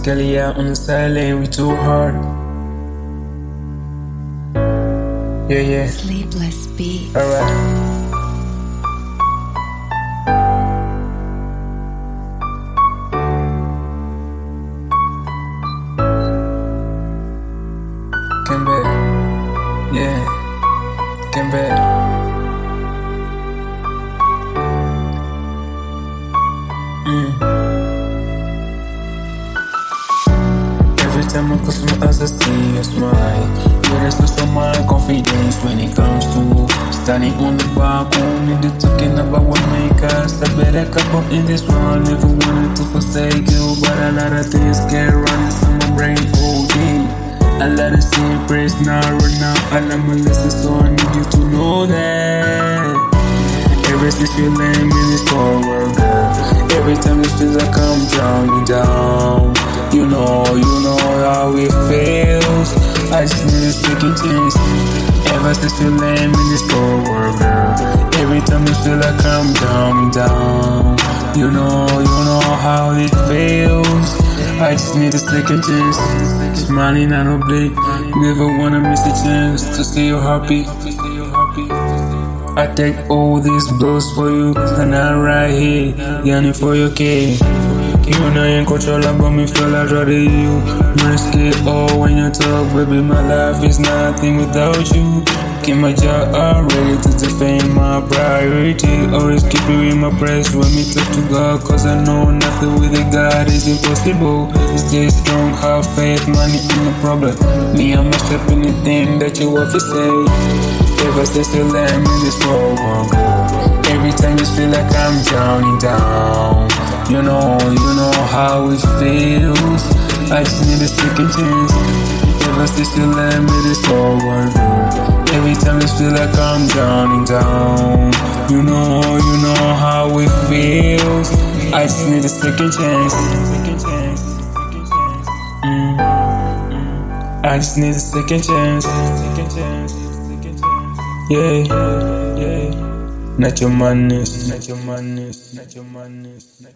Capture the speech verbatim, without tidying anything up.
Skelly out on the side lane, we too hard. Yeah, yeah. Sleepless beats. Alright. Come back. Yeah. Come back. Mm. Every time I close my eyes, I see your smile. Yeah, there's no so much confidence when it comes to standing on the balcony. They're talking about what make us a better couple in this world. Never wanted to forsake you, but a lot of things get running, so my brain O D. I let it see praise now, right now. I let my listen, so I need you to know that. Ever since you land in this forward, girl. Every time the streets I come drowning down. You know, you know how it feels. I just need a second chance. Ever since you land in this forward, girl. Every time you feel I come drowning down. You know, you know how it feels. I just need a second chance. Smiling and oblique. Never wanna miss a chance to see you happy. I take all these blows for you, and I'm right here, yearning for your cake. You know you in control, but me feel I'd rather you. Risk it all when you talk, baby. My life is nothing without you. Keep my job ready to defend my priority. Always keep you in my prayers when me talk to God, cause I know nothing with a God is impossible. Stay strong, have faith, money ain't no problem. Me, I'm messed up anything that you want to say. Ever since you let me in this world, girl. Every time you feel like I'm drowning down. You know, you know how it feels. I just need a second chance. Ever since you let me in this world, girl. Every time you feel like I'm drowning down. You know, you know how it feels. I just need a second chance. Mm. I just need a second chance. Yeah, yeah. Not your madness, not your madness, not your madness.